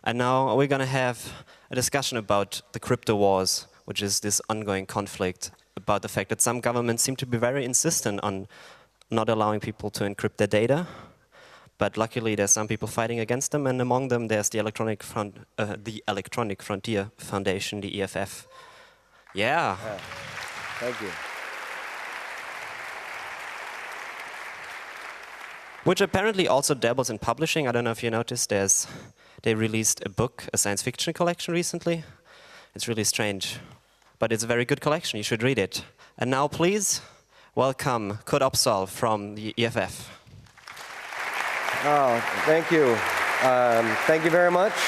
And now we're going to have a discussion about the crypto wars, which is this ongoing conflict about the fact that some governments seem to be very insistent on not allowing people to encrypt their data. But luckily, there's some people fighting against them, and among them, there's the Electronic Frontier Foundation, the EFF. Yeah. Thank you. Which apparently also dabbles in publishing. I don't know if you noticed, they released a book, a science fiction collection recently. It's really strange, but it's a very good collection. You should read it. And now, please, welcome Kurt Opsahl from the EFF. Oh, thank you. Thank you very much.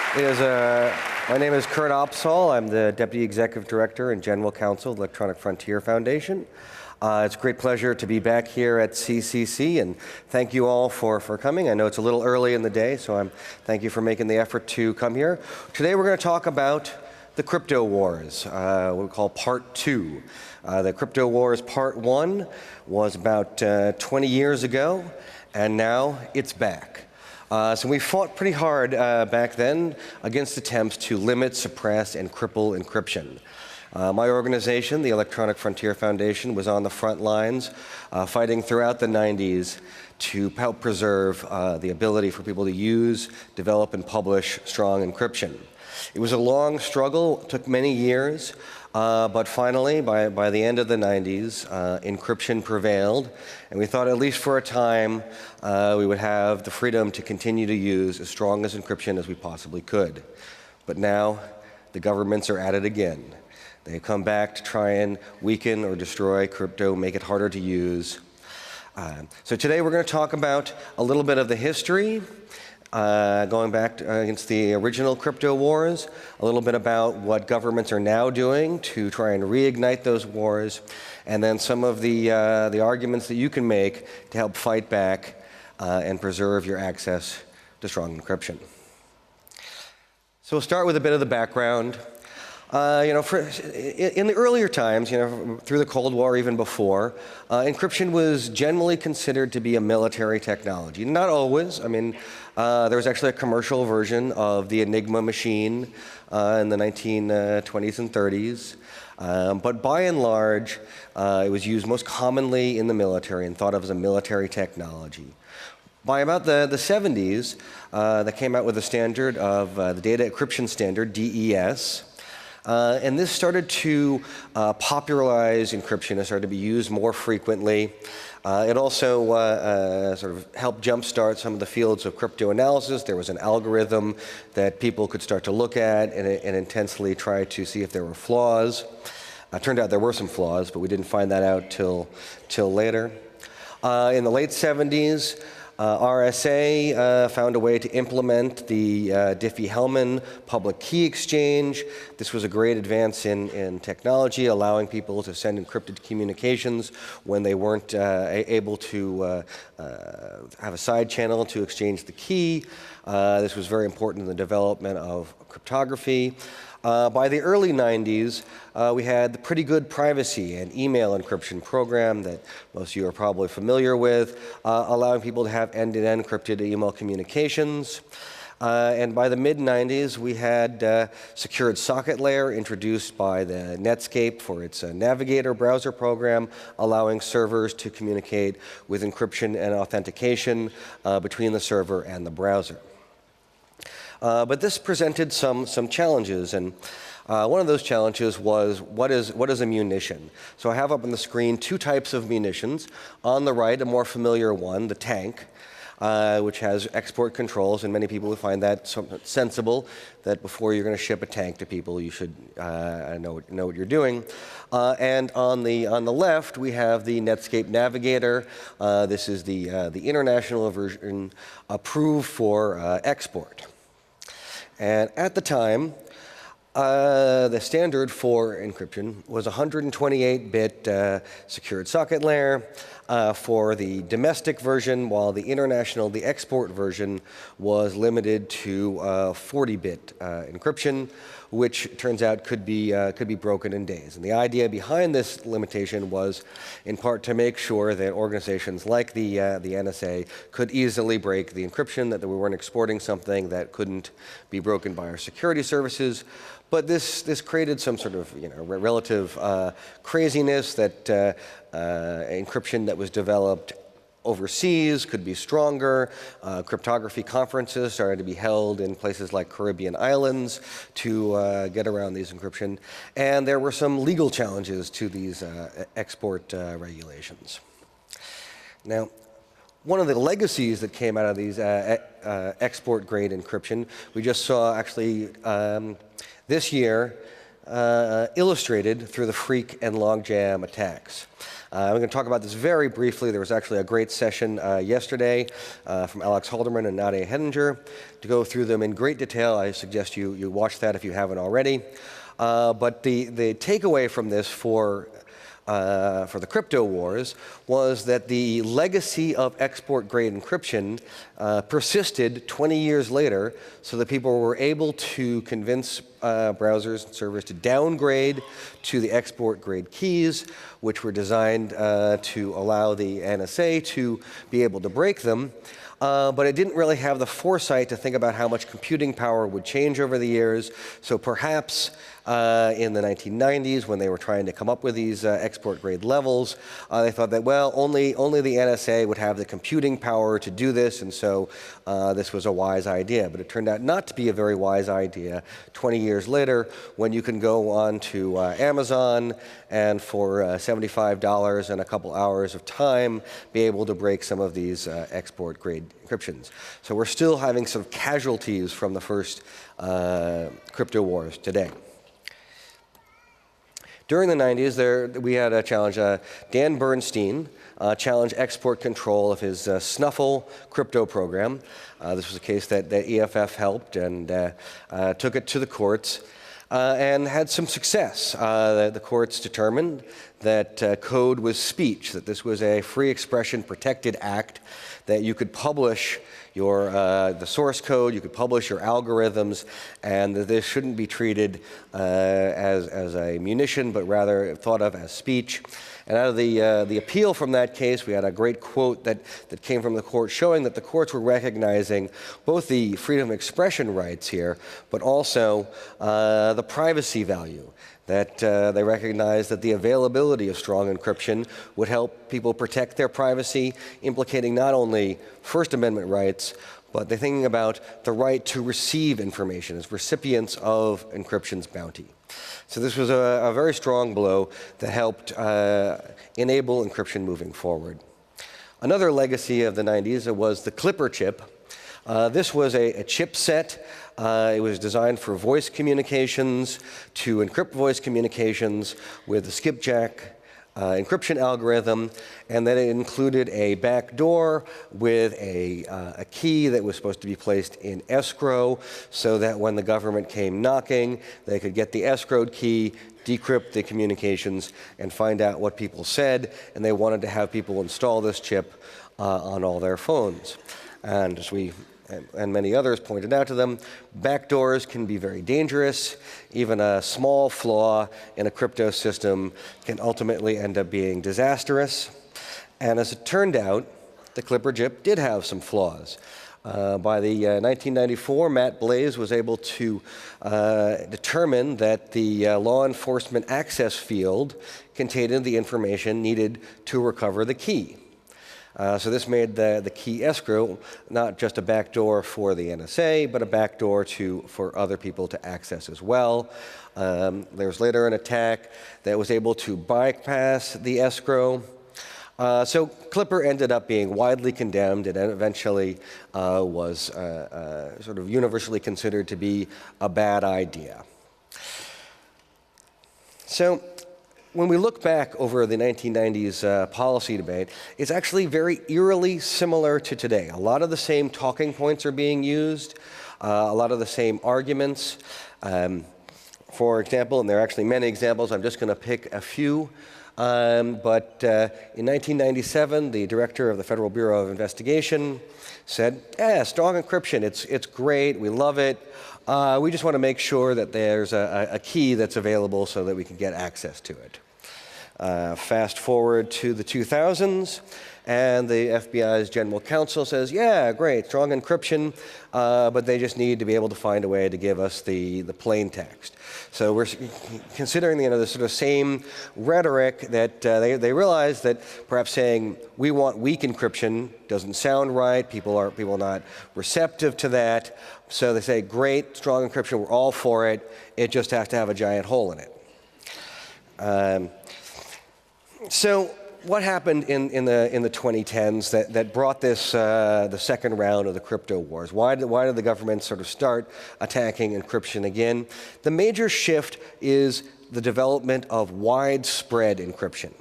My name is Kurt Opsahl. I'm the Deputy Executive Director and General Counsel of the Electronic Frontier Foundation. It's a great pleasure to be back here at CCC, and thank you all for coming. I know it's a little early in the day, so thank you for making the effort to come here. Today we're going to talk about the crypto wars, what we call Part 2. The crypto wars Part 1 was about 20 years ago, and now it's back. So we fought pretty hard back then against attempts to limit, suppress, and cripple encryption. My organization, the Electronic Frontier Foundation, was on the front lines fighting throughout the 90s to help preserve the ability for people to use, develop, and publish strong encryption. It was a long struggle, it took many years, but finally, by the end of the 90s, encryption prevailed, and we thought at least for a time we would have the freedom to continue to use as strong as encryption as we possibly could. But now, the governments are at it again. They come back to try and weaken or destroy crypto, make it harder to use. So today we're going to talk about a little bit of the history, going back against the original crypto wars, a little bit about what governments are now doing to try and reignite those wars, and then some of the arguments that you can make to help fight back and preserve your access to strong encryption. So we'll start with a bit of the background. In the earlier times, through the Cold War, even before, encryption was generally considered to be a military technology. Not always. I mean, there was actually a commercial version of the Enigma machine in the 1920s and 30s. But by and large, it was used most commonly in the military and thought of as a military technology. By about the 70s, they came out with a standard of the Data Encryption Standard, DES. And this started to popularize encryption. It started to be used more frequently. It also sort of helped jumpstart some of the fields of cryptoanalysis. There was an algorithm that people could start to look at and intensely try to see if there were flaws. It turned out there were some flaws, but we didn't find that out till later. In the late 70s, RSA found a way to implement the Diffie-Hellman public key exchange. This was a great advance in technology, allowing people to send encrypted communications when they weren't able to have a side channel to exchange the key. This was very important in the development of cryptography. By the early 90s, we had the pretty good privacy and email encryption program that most of you are probably familiar with, allowing people to have end-to-end encrypted email communications. And by the mid-90s, we had secured socket layer introduced by the Netscape for its Navigator browser program, allowing servers to communicate with encryption and authentication between the server and the browser. But this presented some challenges, and one of those challenges was what is a munition? So I have up on the screen two types of munitions. On the right, a more familiar one, the tank, which has export controls, and many people would find that somewhat sensible, that before you're going to ship a tank to people, you should know what you're doing. And on the left, we have the Netscape Navigator. This is the international version approved for export. And at the time, The standard for encryption was 128-bit secured socket layer for the domestic version, while the export version was limited to 40-bit encryption, which turns out could be broken in days. And the idea behind this limitation was, in part, to make sure that organizations like the NSA could easily break the encryption, that we weren't exporting something that couldn't be broken by our security services. But this created some sort of relative craziness that encryption that was developed overseas could be stronger. Cryptography conferences started to be held in places like Caribbean islands to get around these encryption. And there were some legal challenges to these export regulations. Now, one of the legacies that came out of these export-grade encryption, we just saw actually this year illustrated through the Freak and Logjam attacks. I'm going to talk about this very briefly. There was actually a great session yesterday from Alex Halderman and Nadia Hedinger to go through them in great detail. I suggest you watch that if you haven't already. But the takeaway from this for the crypto wars was that the legacy of export-grade encryption persisted 20 years later, so that people were able to convince browsers and servers to downgrade to the export-grade keys, which were designed to allow the NSA to be able to break them. But it didn't really have the foresight to think about how much computing power would change over the years. So perhaps in the 1990s, when they were trying to come up with these export-grade levels, they thought that, well, only the NSA would have the computing power to do this, and so this was a wise idea. But it turned out not to be a very wise idea 20 years later, when you can go on to Amazon and for $75 and a couple hours of time, be able to break some of these export-grade encryptions. So we're still having some casualties from the first crypto wars today. During the 90s, we had a challenge. Dan Bernstein challenged export control of his Snuffle crypto program. This was a case that EFF helped and took it to the courts and had some success. The courts determined that code was speech, that this was a free expression protected act, that you could publish the source code, you could publish your algorithms, and that this shouldn't be treated as a munition, but rather thought of as speech. And out of the appeal from that case, we had a great quote that came from the court showing that the courts were recognizing both the freedom of expression rights here, but also the privacy value. That they recognized that the availability of strong encryption would help people protect their privacy, implicating not only First Amendment rights, but they're thinking about the right to receive information as recipients of encryption's bounty. So this was a very strong blow that helped enable encryption moving forward. Another legacy of the 90s was the Clipper chip. This was a chipset. It was designed for voice communications, to encrypt voice communications with the skipjack encryption algorithm, and then it included a backdoor with a key that was supposed to be placed in escrow, so that when the government came knocking, they could get the escrowed key, decrypt the communications, and find out what people said. And they wanted to have people install this chip on all their phones. And as we and many others pointed out to them, backdoors can be very dangerous. Even a small flaw in a crypto system can ultimately end up being disastrous. And as it turned out, the Clipper chip did have some flaws. By the 1994, Matt Blaze was able to determine that the law enforcement access field contained the information needed to recover the key. So this made the key escrow not just a backdoor for the NSA, but a backdoor for other people to access as well. There was later an attack that was able to bypass the escrow. So Clipper ended up being widely condemned and eventually was sort of universally considered to be a bad idea. So when we look back over the 1990s policy debate, it's actually very eerily similar to today. A lot of the same talking points are being used, a lot of the same arguments. for example, and there are actually many examples, I'm just going to pick a few. In 1997, the director of the Federal Bureau of Investigation said, strong encryption, it's great, we love it. We just want to make sure that there's a key that's available so that we can get access to it. Fast forward to the 2000s, and the FBI's general counsel says, yeah, great, strong encryption, but they just need to be able to find a way to give us the plain text. So we're considering the sort of same rhetoric that they realize that perhaps saying we want weak encryption doesn't sound right. People are not receptive to that. So they say, great, strong encryption, we're all for it. It just has to have a giant hole in it. So what happened in the 2010s that brought this the second round of the crypto wars? Why did the government sort of start attacking encryption again? The major shift is the development of widespread encryption.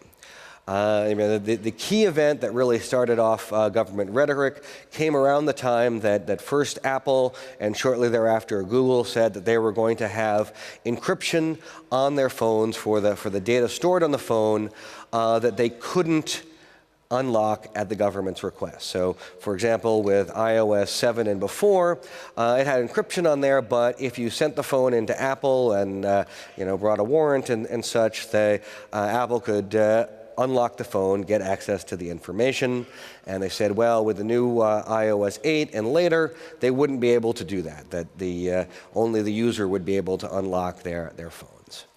The key event that really started off government rhetoric came around the time that first Apple and shortly thereafter Google said that they were going to have encryption on their phones for the data stored on the phone that they couldn't unlock at the government's request. So, for example, with iOS 7 and before, it had encryption on there, but if you sent the phone into Apple and brought a warrant and such, Apple could unlock the phone, get access to the information. And they said, well, with the new iOS 8 and later, they wouldn't be able to do that only the user would be able to unlock their phones.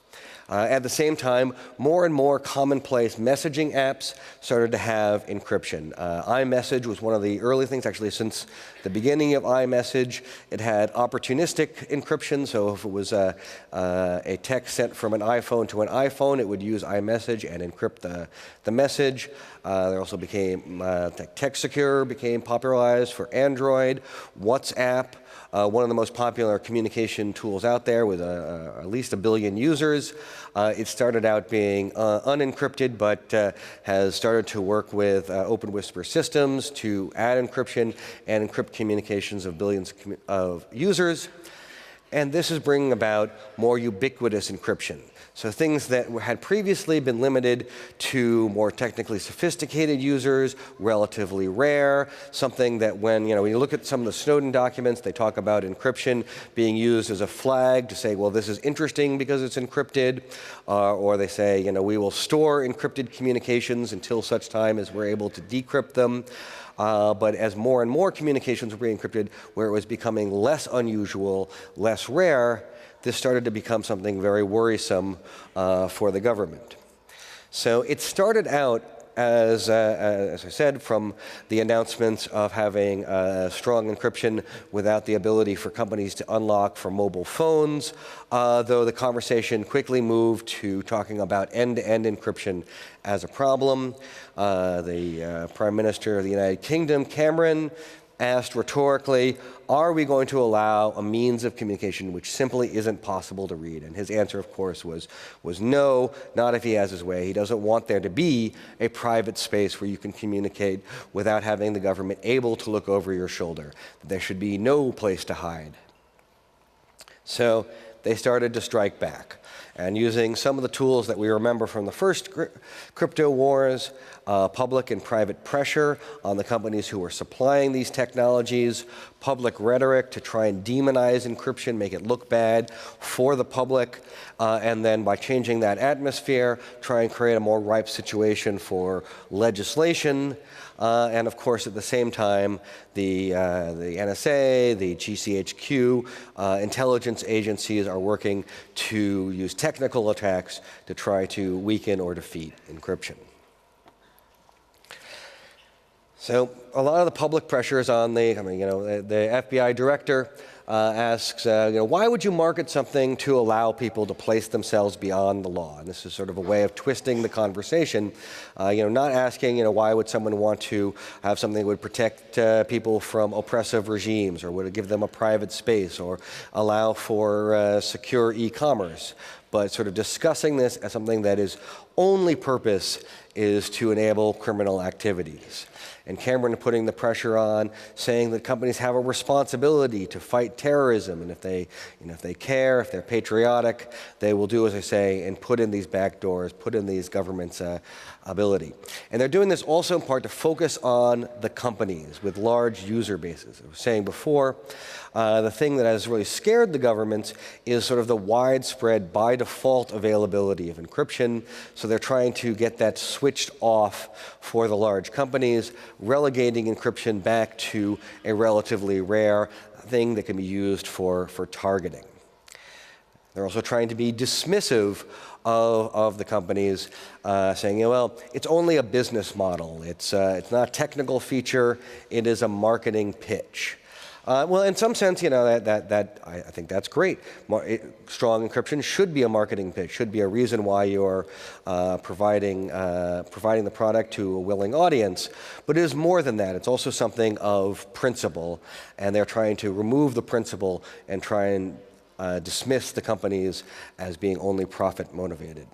At the same time, more and more commonplace messaging apps started to have encryption. iMessage was one of the early things, actually since the beginning of iMessage. It had opportunistic encryption, so if it was a text sent from an iPhone to an iPhone, it would use iMessage and encrypt the message. There also became, TextSecure became popularized for Android. WhatsApp, one of the most popular communication tools out there with at least 1 billion users. It started out being unencrypted, but has started to work with OpenWhisper systems to add encryption and encrypt communications of billions of users. And this is bringing about more ubiquitous encryption. So things that had previously been limited to more technically sophisticated users, relatively rare, something that when you look at some of the Snowden documents, they talk about encryption being used as a flag to say, well, this is interesting because it's encrypted, or they say, we will store encrypted communications until such time as we're able to decrypt them. But as more and more communications were being encrypted, where it was becoming less unusual, less rare, this started to become something very worrisome for the government. So it started out as I said, from the announcements of having strong encryption without the ability for companies to unlock for mobile phones, though the conversation quickly moved to talking about end-to-end encryption as a problem. The Prime Minister of the United Kingdom, Cameron, asked rhetorically, are we going to allow a means of communication which simply isn't possible to read? And his answer, of course, was no, not if he has his way. He doesn't want there to be a private space where you can communicate without having the government able to look over your shoulder. There should be no place to hide. So they started to strike back. And using some of the tools that we remember from the first crypto wars, public and private pressure on the companies who were supplying these technologies, public rhetoric to try and demonize encryption, make it look bad for the public, and then by changing that atmosphere, try and create a more ripe situation for legislation. And of course, at the same time, the NSA, the GCHQ, intelligence agencies are working to use technical attacks to try to weaken or defeat encryption. So a lot of the public pressure is on the FBI director asks, why would you market something to allow people to place themselves beyond the law? And this is sort of a way of twisting the conversation, not asking, why would someone want to have something that would protect people from oppressive regimes, or would it give them a private space, or allow for secure e-commerce? but sort of discussing this as something that is only purpose is to enable criminal activities. And Cameron putting the pressure on, saying that companies have a responsibility to fight terrorism, and if they care, if they're patriotic, they will do as I say and put in these backdoors, put in these government's ability. And they're doing this also in part to focus on the companies with large user bases. I was saying before, the thing that has really scared the governments is sort of the widespread by default availability of encryption. So they're trying to get that switched off for the large companies, relegating encryption back to a relatively rare thing that can be used for targeting. They're also trying to be dismissive of the companies, saying, well, it's only a business model. It's not a technical feature. It is a marketing pitch. Well, in some sense, I think that's great. Strong encryption should be a marketing pitch, should be a reason why you're providing the product to a willing audience. But it is more than that. It's also something of principle, and they're trying to remove the principle and try and dismiss the companies as being only profit motivated.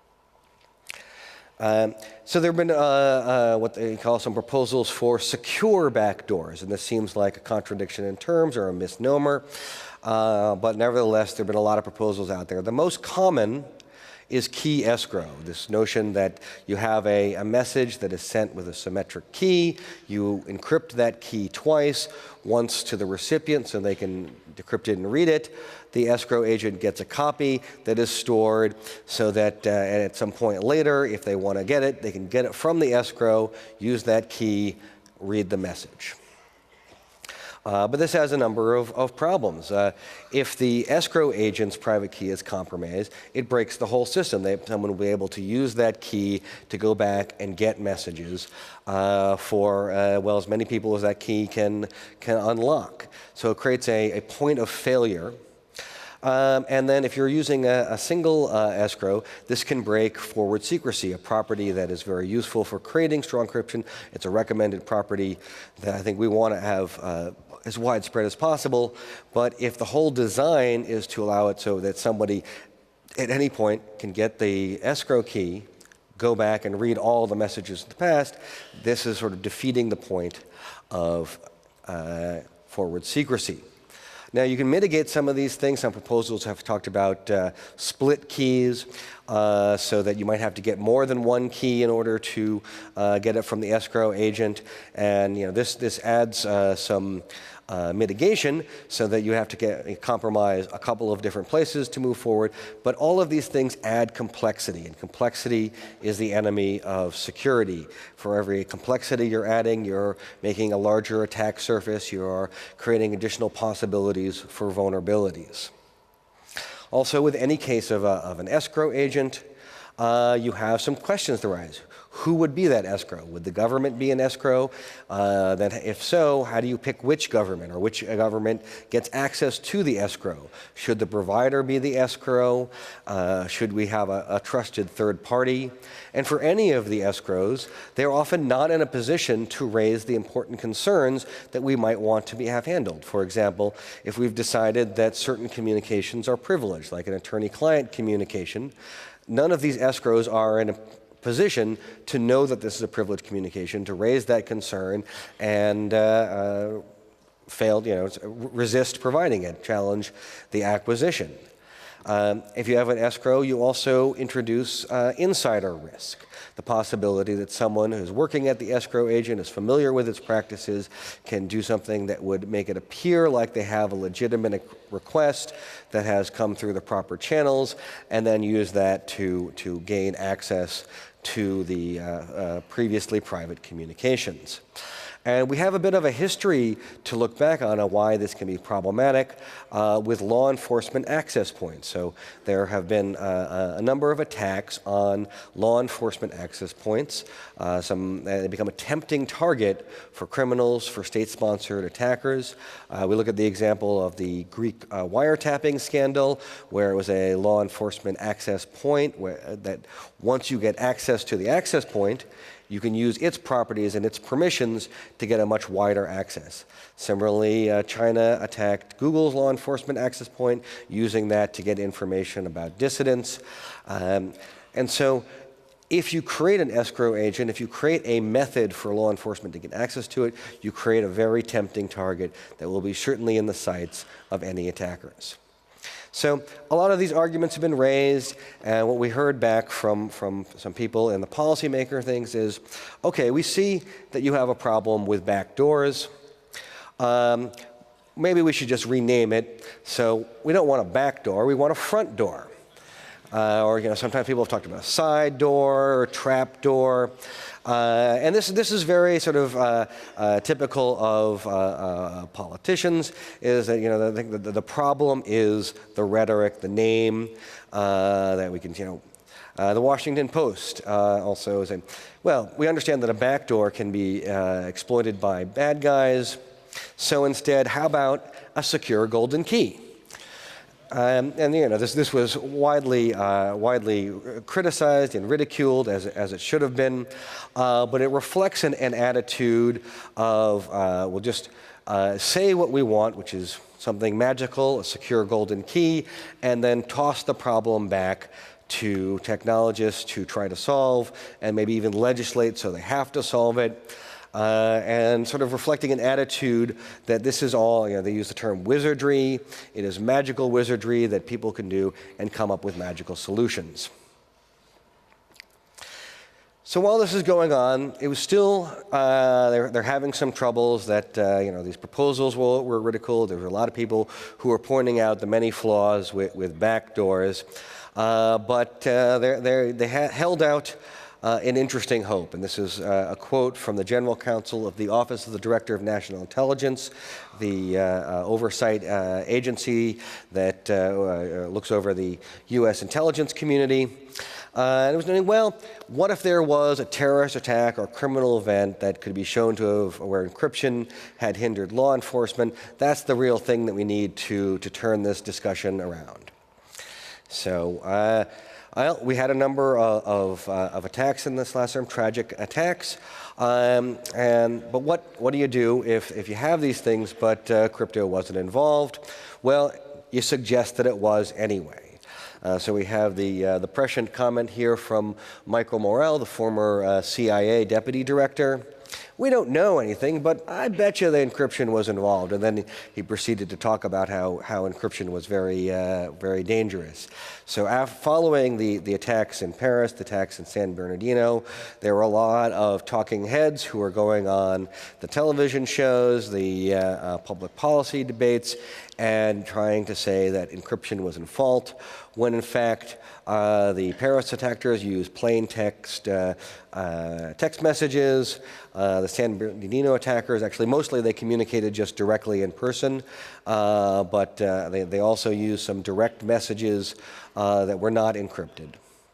So there have been what they call some proposals for secure backdoors, and this seems like a contradiction in terms or a misnomer, but nevertheless there have been a lot of proposals out there. The most common is key escrow, this notion that you have a message that is sent with a symmetric key, you encrypt that key twice, once to the recipient so they can decrypt it and read it. The escrow agent gets a copy that is stored so that at some point later, if they want to get it, they can get it from the escrow, use that key, read the message. But this has a number of problems. If the escrow agent's private key is compromised, it breaks the whole system. Someone will be able to use that key to go back and get messages for, as many people as that key can unlock. So it creates a point of failure. And then if you're using a single escrow, this can break forward secrecy, a property that is very useful for creating strong encryption. It's a recommended property that I think we want to have as widespread as possible. But if the whole design is to allow it so that somebody at any point can get the escrow key, go back and read all the messages of the past, this is sort of defeating the point of forward secrecy. Now, you can mitigate some of these things. Some proposals have talked about split keys, so that you might have to get more than one key in order to get it from the escrow agent. And this adds some mitigation so that you have to compromise a couple of different places to move forward. But all of these things add complexity, and complexity is the enemy of security. For every complexity you're adding, you're making a larger attack surface, you're creating additional possibilities for vulnerabilities. Also, with any case of an escrow agent, you have some questions that arise. Who would be that escrow? Would the government be an escrow? Then if so, how do you pick which government, or which government gets access to the escrow? Should the provider be the escrow? Should we have a trusted third party? And for any of the escrows, they're often not in a position to raise the important concerns that we might want to have handled. For example, if we've decided that certain communications are privileged, like an attorney-client communication, none of these escrows are in a position to know that this is a privileged communication, to raise that concern, and resist providing it, challenge the acquisition. If you have an escrow, you also introduce insider risk, the possibility that someone who's working at the escrow agent is familiar with its practices, can do something that would make it appear like they have a legitimate request that has come through the proper channels, and then use that to gain access to the previously private communications. And we have a bit of a history to look back on why this can be problematic with law enforcement access points. So there have been a number of attacks on law enforcement access points. They become a tempting target for criminals, for state-sponsored attackers. We look at the example of the Greek wiretapping scandal, where it was a law enforcement access point that once you get access to the access point, you can use its properties and its permissions to get a much wider access. Similarly, China attacked Google's law enforcement access point, using that to get information about dissidents. And so if you create an escrow agent, if you create a method for law enforcement to get access to it, you create a very tempting target that will be certainly in the sights of any attackers. So a lot of these arguments have been raised, and what we heard back from some people in the policymaker things is, okay, we see that you have a problem with backdoors. Maybe we should just rename it. So we don't want a back door, we want a front door. Or sometimes people have talked about a side door or trap door. And this is very sort of typical of politicians, is that I think that the problem is the rhetoric, the name that we can, the Washington Post also is saying, well, we understand that a backdoor can be exploited by bad guys, so instead, how about a secure golden key? And this was widely criticized and ridiculed, as it should have been, but it reflects an attitude of we'll just say what we want, which is something magical, a secure golden key, and then toss the problem back to technologists to try to solve, and maybe even legislate so they have to solve it. And sort of reflecting an attitude that this is all, they use the term wizardry. It is magical wizardry that people can do and come up with magical solutions. So while this is going on, it was still, they're having some troubles that, these proposals were ridiculed. There were a lot of people who were pointing out the many flaws with backdoors. But they held out an interesting hope. And this is a quote from the General Counsel of the Office of the Director of National Intelligence, the oversight agency that looks over the U.S. intelligence community. And it was noting, well, what if there was a terrorist attack or criminal event that could be shown to have, where encryption had hindered law enforcement? That's the real thing that we need to turn this discussion around. So we had a number of attacks in this last term, tragic attacks. But what do you do if you have these things but crypto wasn't involved? Well, you suggest that it was anyway. So we have the prescient comment here from Michael Morell, the former CIA deputy director. We don't know anything, but I bet you the encryption was involved. And then he proceeded to talk about how encryption was very, very dangerous. So following the attacks in Paris, the attacks in San Bernardino, there were a lot of talking heads who were going on the television shows, the public policy debates, and trying to say that encryption was in fault, when in fact the Paris attackers used plain text messages. The San Bernardino attackers, actually mostly they communicated just directly in person, but they also used some direct messages that were not encrypted.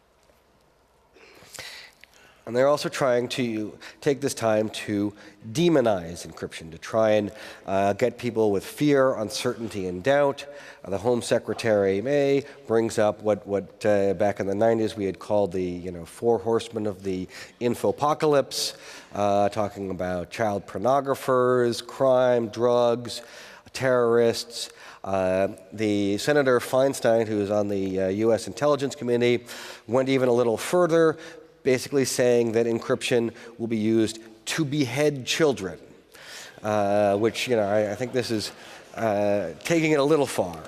And they're also trying to take this time to demonize encryption, to try and get people with fear, uncertainty, and doubt. The Home Secretary May brings up what back in the 90s we had called the four horsemen of the infopocalypse, talking about child pornographers, crime, drugs, terrorists. The Senator Feinstein, who is on the U.S. Intelligence Committee, went even a little further, basically saying that encryption will be used to behead children, which, I think this is taking it a little far,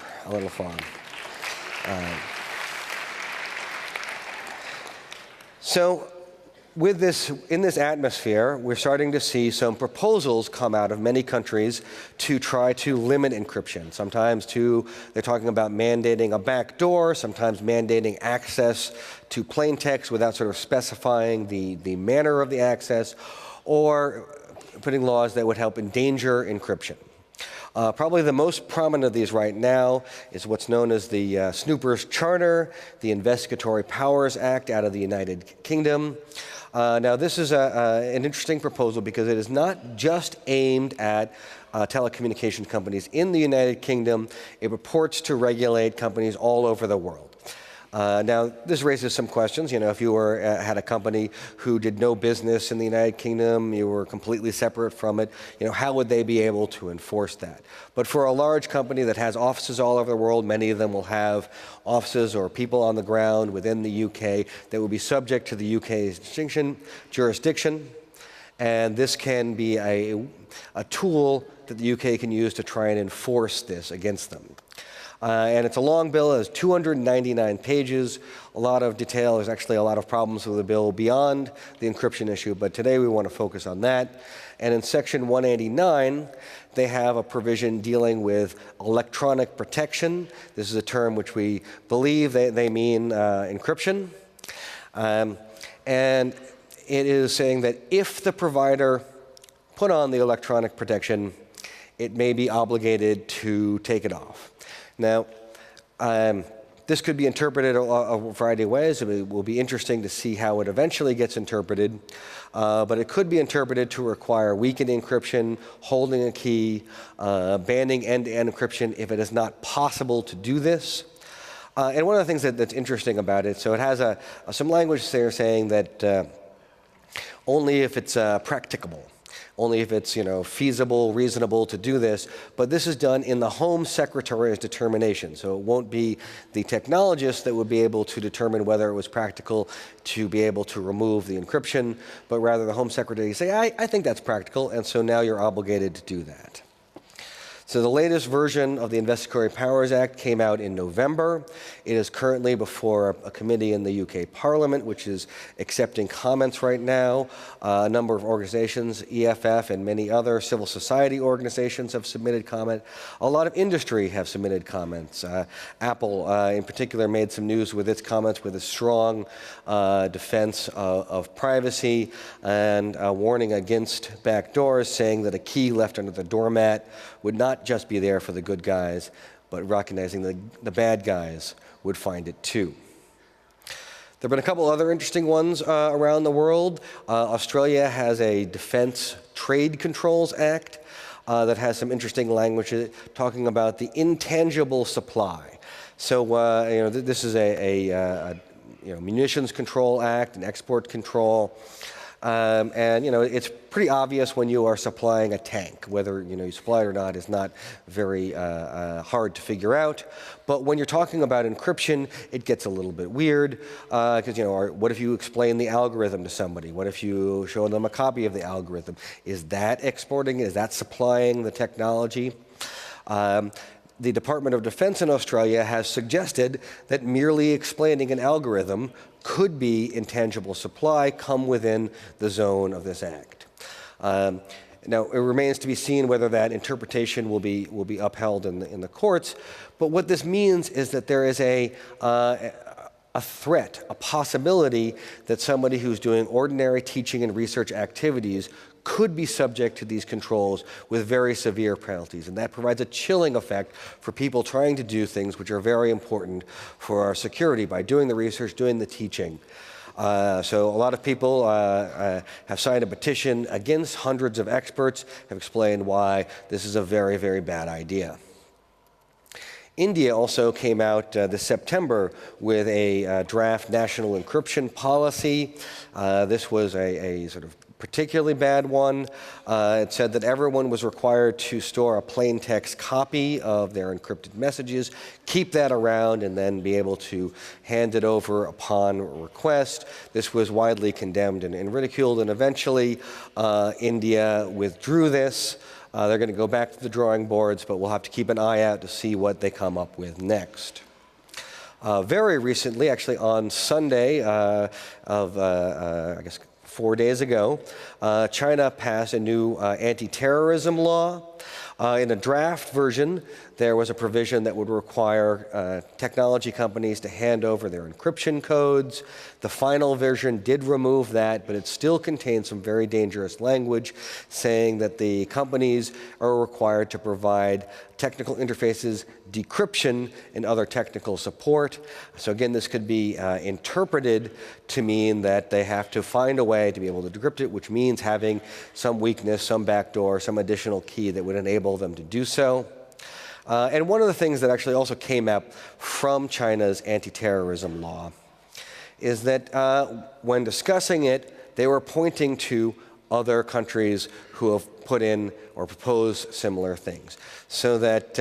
So with this, in this atmosphere, we're starting to see some proposals come out of many countries to try to limit encryption. Sometimes they're talking about mandating a backdoor, sometimes mandating access to plain text without sort of specifying the manner of the access, or putting laws that would help endanger encryption. Probably the most prominent of these right now is what's known as the Snoopers Charter, the Investigatory Powers Act out of the United Kingdom. Now, this is an interesting proposal because it is not just aimed at telecommunication companies in the United Kingdom. It purports to regulate companies all over the world. Now, this raises some questions. You know, if you had a company who did no business in the United Kingdom, you were completely separate from it, you know, how would they be able to enforce that? But for a large company that has offices all over the world, many of them will have offices or people on the ground within the UK that will be subject to the UK's jurisdiction. And this can be a tool that the UK can use to try and enforce this against them. And it's a long bill. It has 299 pages, a lot of detail. There's actually a lot of problems with the bill beyond the encryption issue, but today we want to focus on that. And in Section 189, they have a provision dealing with electronic protection. This is a term which we believe they mean encryption. And it is saying that if the provider put on the electronic protection, it may be obligated to take it off. Now, this could be interpreted a variety of ways. It will be interesting to see how it eventually gets interpreted. But it could be interpreted to require weakened encryption, holding a key, banning end-to-end encryption if it is not possible to do this. And one of the things that's interesting about it, so it has some language there saying that only if it's practicable. Only if it's, you know, feasible, reasonable to do this. But this is done in the Home Secretary's determination. So it won't be the technologist that would be able to determine whether it was practical to be able to remove the encryption, but rather the Home Secretary say, I think that's practical, and so now you're obligated to do that. So the latest version of the Investigatory Powers Act came out in November. It is currently before a committee in the UK Parliament, which is accepting comments right now. A number of organizations, EFF and many other civil society organizations have submitted comment. A lot of industry have submitted comments. Apple, in particular, made some news with its comments with a strong defense of privacy and a warning against backdoors, saying that a key left under the doormat would not just be there for the good guys, but recognizing the bad guys would find it too. There have been a couple other interesting ones around the world. Australia has a Defense Trade Controls Act that has some interesting language talking about the intangible supply. So you know, this is a munitions control act, an export control. And you know, it's pretty obvious when you are supplying a tank. Whether you supply it or not is not very hard to figure out. But when you're talking about encryption, it gets a little bit weird. Because what if you explain the algorithm to somebody? What if you show them a copy of the algorithm? Is that exporting? Is that supplying the technology? The Department of Defense in Australia has suggested that merely explaining an algorithm could be intangible supply, come within the zone of this act. Now, it remains to be seen whether that interpretation will be upheld in the courts. But what this means is that there is a threat, a possibility that somebody who's doing ordinary teaching and research activities could be subject to these controls with very severe penalties. And that provides a chilling effect for people trying to do things which are very important for our security by doing the research, doing the teaching. So a lot of people have signed a petition against. Hundreds of experts have explained why this is a very, very bad idea. India also came out this September with a draft national encryption policy. This was a sort of particularly bad one. It said that everyone was required to store a plain text copy of their encrypted messages, keep that around, and then be able to hand it over upon request. This was widely condemned and ridiculed, and eventually India withdrew this. They're going to go back to the drawing boards, but we'll have to keep an eye out to see what they come up with next. Very recently, actually on Sunday I guess 4 days ago, China passed a new anti-terrorism law. In a draft version, there was a provision that would require technology companies to hand over their encryption codes. The final version did remove that, but it still contains some very dangerous language saying that the companies are required to provide technical interfaces, decryption, and other technical support. So again, this could be interpreted to mean that they have to find a way to be able to decrypt it, which means having some weakness, some backdoor, some additional key that would enable them to do so. And one of the things that actually also came out from China's anti-terrorism law is that when discussing it, they were pointing to other countries who have put in or proposed similar things. So that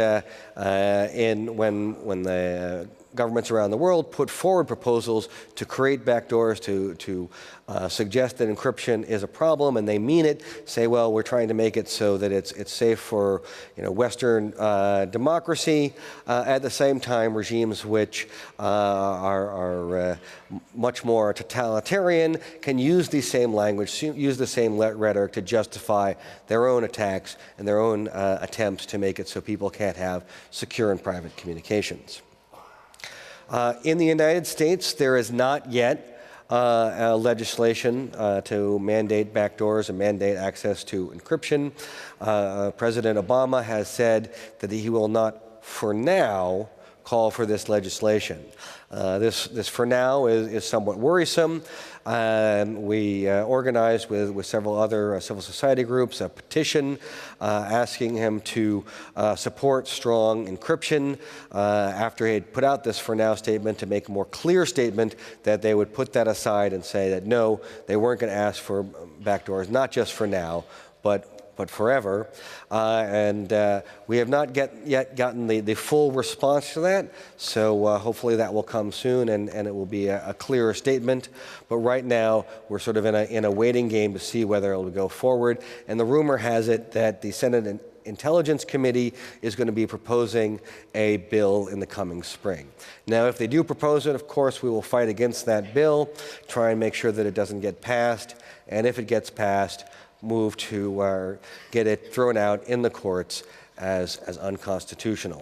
when the governments around the world put forward proposals to create backdoors to suggest that encryption is a problem, and they mean it, say, well, we're trying to make it so that it's safe for Western democracy. At the same time, regimes which are much more totalitarian can use the same language, use the same rhetoric to justify their own attacks and their own attempts to make it so people can't have secure and private communications. In the United States, there is not yet legislation to mandate backdoors and mandate access to encryption. President Obama has said that he will not, for now, call for this legislation. This for now is somewhat worrisome. We organized with several other civil society groups a petition asking him to support strong encryption after he had put out this for now statement, to make a more clear statement that they would put that aside and say that no, they weren't going to ask for backdoors, not just for now, but forever. We have not yet gotten the full response to that, so hopefully that will come soon and it will be a clearer statement. But right now, we're sort of in a waiting game to see whether it will go forward. And the rumor has it that the Senate Intelligence Committee is going to be proposing a bill in the coming spring. Now, if they do propose it, of course, we will fight against that bill, try and make sure that it doesn't get passed, and if it gets passed, move to get it thrown out in the courts as unconstitutional.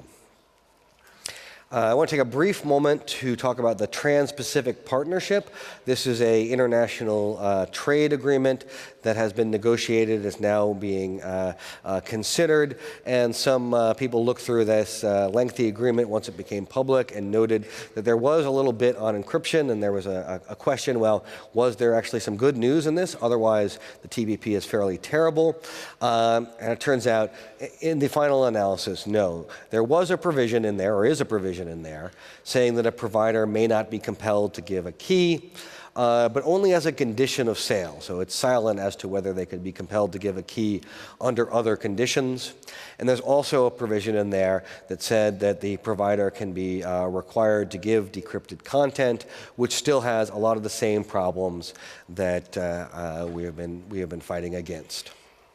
I want to take a brief moment to talk about the Trans-Pacific Partnership. This is an international trade agreement that has been negotiated, is now being considered, and some people looked through this lengthy agreement once it became public and noted that there was a little bit on encryption, and there was a question, well, was there actually some good news in this? Otherwise, the TPP is fairly terrible. And it turns out, in the final analysis, no. There was a provision in there, or is a provision in there, saying that a provider may not be compelled to give a key, but only as a condition of sale. So it's silent as to whether they could be compelled to give a key under other conditions. And there's also a provision in there that said that the provider can be required to give decrypted content, which still has a lot of the same problems that we have been fighting against.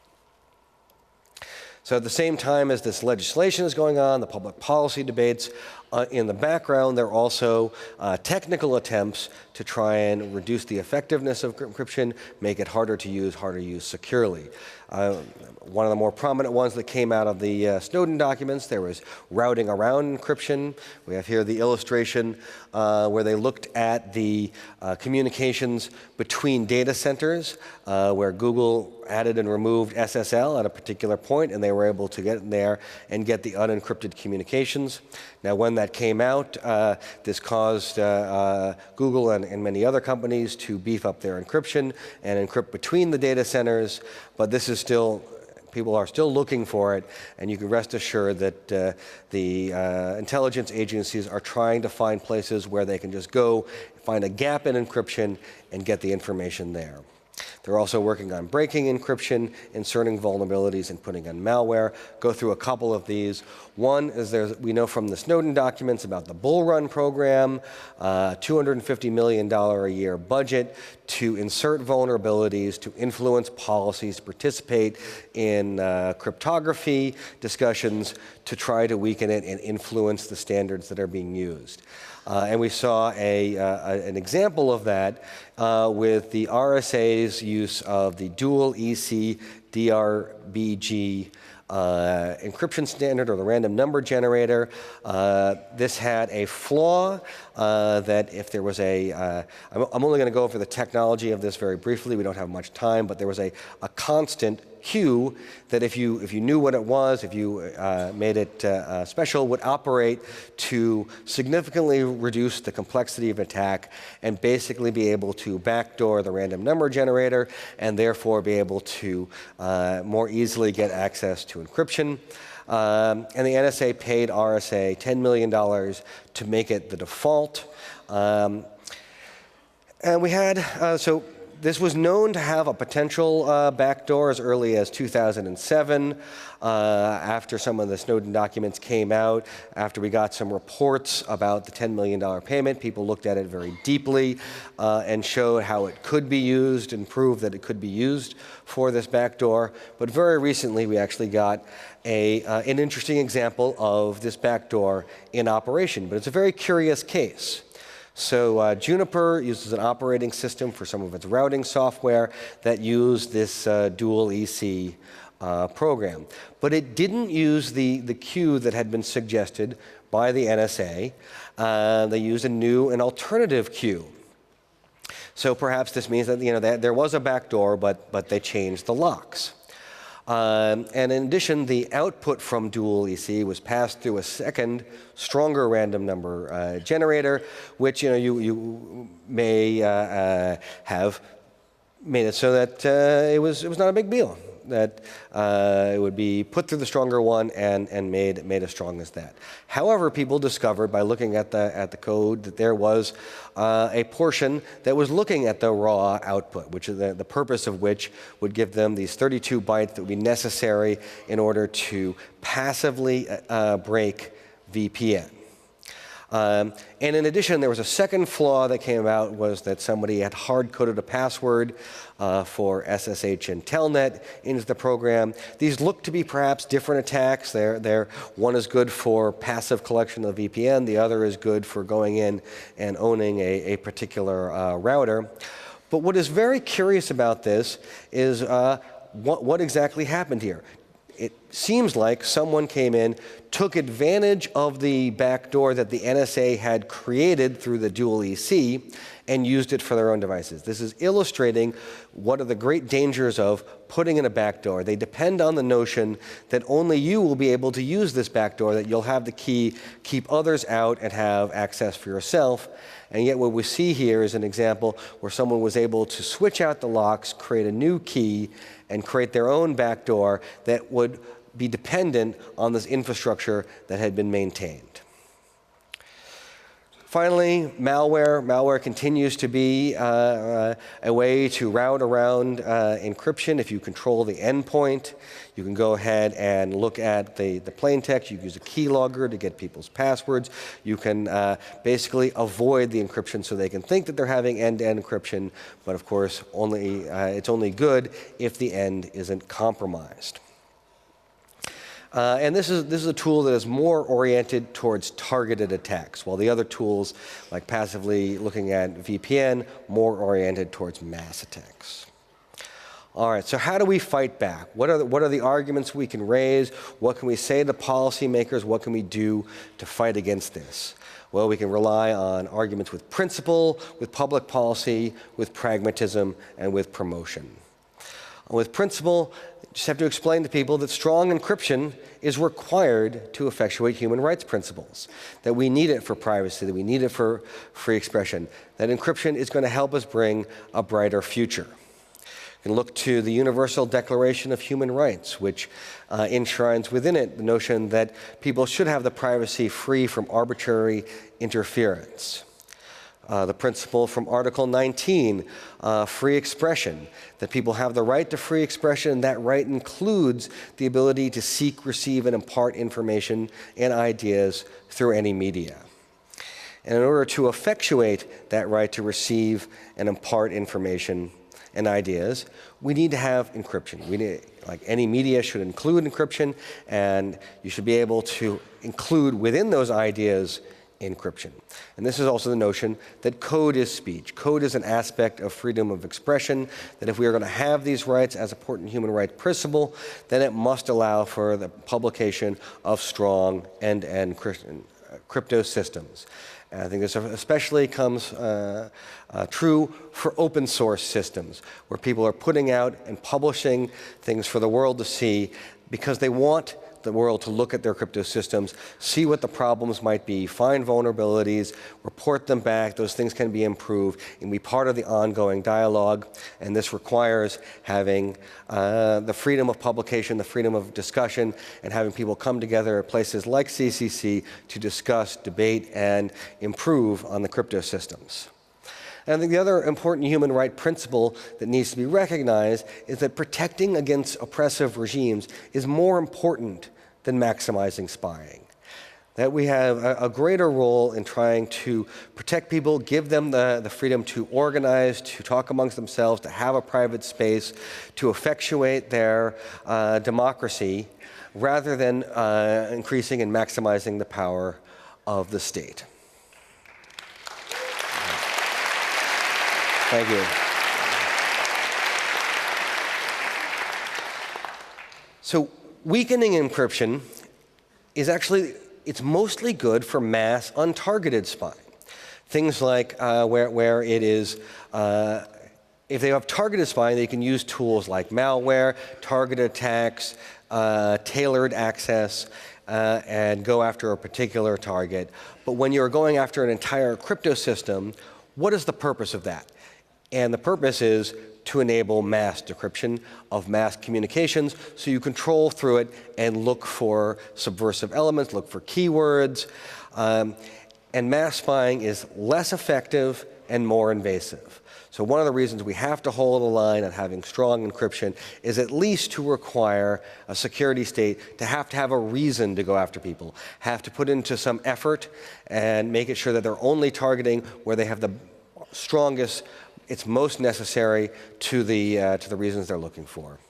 So at the same time as this legislation is going on, the public policy debates, in the background, there are also technical attempts to try and reduce the effectiveness of encryption, make it harder to use securely. One of the more prominent ones that came out of the Snowden documents, there was routing around encryption. We have here the illustration where they looked at the communications between data centers, where Google added and removed SSL at a particular point, and they were able to get in there and get the unencrypted communications. Now, when that came out, this caused Google and many other companies to beef up their encryption and encrypt between the data centers, but this is still, people are still looking for it, and you can rest assured that the intelligence agencies are trying to find places where they can just go, find a gap in encryption, and get the information there. They're also working on breaking encryption, inserting vulnerabilities, and putting in malware. Go through a couple of these. One is we know from the Snowden documents about the Bull Run program, $250 million a year budget to insert vulnerabilities, to influence policies, to participate in cryptography discussions, to try to weaken it and influence the standards that are being used. And we saw an example of that with the RSA's use of the dual EC DRBG encryption standard, or the random number generator. This had a flaw that if there was I'm only going to go over the technology of this very briefly. We don't have much time, but there was a constant queue that if you knew what it was, if you made it special, would operate to significantly reduce the complexity of attack and basically be able to backdoor the random number generator and therefore be able to more easily get access to encryption. And the NSA paid RSA $10 million to make it the default. And we had, so this was known to have a potential backdoor as early as 2007, after some of the Snowden documents came out, after we got some reports about the $10 million payment. People looked at it very deeply and showed how it could be used and proved that it could be used for this backdoor. But very recently, we actually got an interesting example of this backdoor in operation. But it's a very curious case. So Juniper uses an operating system for some of its routing software that used this dual EC program. But it didn't use the queue that had been suggested by the NSA. They used an alternative queue. So perhaps this means that, that there was a backdoor, but they changed the locks. And in addition, the output from dual EC was passed through a second, stronger random number generator, which you may have made it so that it was not a big deal, that it would be put through the stronger one and made as strong as that. However, people discovered by looking at the code that there was a portion that was looking at the raw output, which is the purpose of which would give them these 32 bytes that would be necessary in order to passively break VPN. And in addition, there was a second flaw that came out, was that somebody had hard-coded a password for SSH and Telnet into the program. These look to be perhaps different attacks. One is good for passive collection of VPN. The other is good for going in and owning a particular router. But what is very curious about this is what exactly happened here. It seems like someone came in, took advantage of the backdoor that the NSA had created through the dual EC, and used it for their own devices. This is illustrating what are the great dangers of putting in a backdoor. They depend on the notion that only you will be able to use this backdoor, that you'll have the key, keep others out, and have access for yourself. And yet what we see here is an example where someone was able to switch out the locks, create a new key, and create their own backdoor that would be dependent on this infrastructure that had been maintained. Finally, malware. Malware continues to be a way to route around encryption. If you control the endpoint, you can go ahead and look at the plain text. You can use a keylogger to get people's passwords. You can basically avoid the encryption so they can think that they're having end-to-end encryption, but of course, it's only good if the end isn't compromised. And this is a tool that is more oriented towards targeted attacks, while the other tools, like passively looking at VPN, more oriented towards mass attacks. All right, so how do we fight back? What are the arguments we can raise? What can we say to policymakers? What can we do to fight against this? Well, we can rely on arguments with principle, with public policy, with pragmatism, and with promotion. With principle, just have to explain to people that strong encryption is required to effectuate human rights principles, that we need it for privacy, that we need it for free expression, that encryption is going to help us bring a brighter future. You can look to the Universal Declaration of Human Rights, which enshrines within it the notion that people should have the privacy free from arbitrary interference. The principle from Article 19, free expression, that people have the right to free expression, and that right includes the ability to seek, receive, and impart information and ideas through any media. And in order to effectuate that right to receive and impart information and ideas, we need to have encryption. Like any media should include encryption, and you should be able to include within those ideas encryption. And this is also the notion that code is speech. Code is an aspect of freedom of expression, that if we are going to have these rights as important human rights principle, then it must allow for the publication of strong end-to-end crypto systems. And I think this especially comes true for open source systems, where people are putting out and publishing things for the world to see because they want the world to look at their crypto systems, see what the problems might be, find vulnerabilities, report them back. Those things can be improved and be part of the ongoing dialogue. And this requires having the freedom of publication, the freedom of discussion, and having people come together at places like CCC to discuss, debate, and improve on the crypto systems. And I think the other important human right principle that needs to be recognized is that protecting against oppressive regimes is more important than maximizing spying. That we have a greater role in trying to protect people, give them the freedom to organize, to talk amongst themselves, to have a private space, to effectuate their democracy, rather than increasing and maximizing the power of the state. Thank you. So weakening encryption is actually, it's mostly good for mass untargeted spying. Things like where it is, if they have targeted spying, they can use tools like malware, targeted attacks, tailored access, and go after a particular target. But when you're going after an entire crypto system, what is the purpose of that? And the purpose is to enable mass decryption of mass communications, so you control through it and look for subversive elements, look for keywords. And mass spying is less effective and more invasive. So one of the reasons we have to hold the line on having strong encryption is at least to require a security state to have a reason to go after people, have to put into some effort and make it sure that they're only targeting where they have the strongest, it's most necessary to the reasons they're looking for.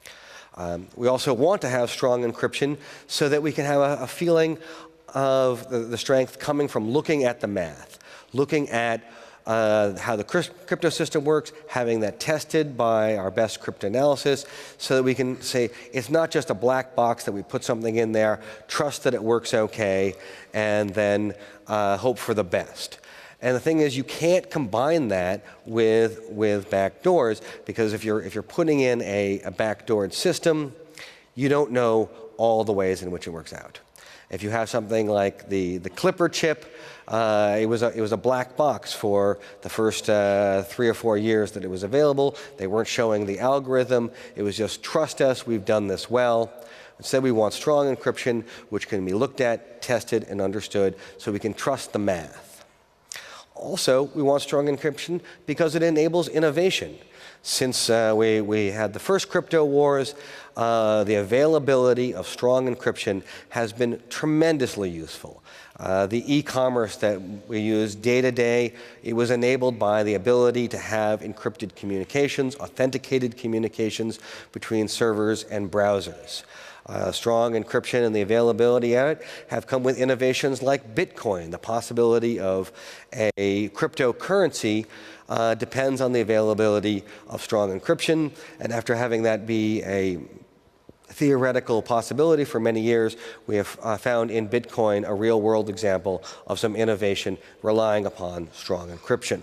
We also want to have strong encryption so that we can have a feeling of the strength coming from looking at the math, looking at how the crypto system works, having that tested by our best cryptanalysis, so that we can say it's not just a black box that we put something in there, trust that it works okay, and then hope for the best. And the thing is, you can't combine that with backdoors, because if you're putting in a backdoored system, you don't know all the ways in which it works out. If you have something like the Clipper chip, it was a black box for the first 3 or 4 years that it was available. They weren't showing the algorithm. It was just, trust us, we've done this well. Instead, we want strong encryption, which can be looked at, tested, and understood, so we can trust the math. Also, we want strong encryption because it enables innovation. Since we had the first crypto wars, the availability of strong encryption has been tremendously useful. The e-commerce that we use day to day, it was enabled by the ability to have encrypted communications, authenticated communications between servers and browsers. Strong encryption and the availability of it have come with innovations like Bitcoin. The possibility of a cryptocurrency depends on the availability of strong encryption, and after having that be a theoretical possibility for many years, we have found in Bitcoin a real-world example of some innovation relying upon strong encryption.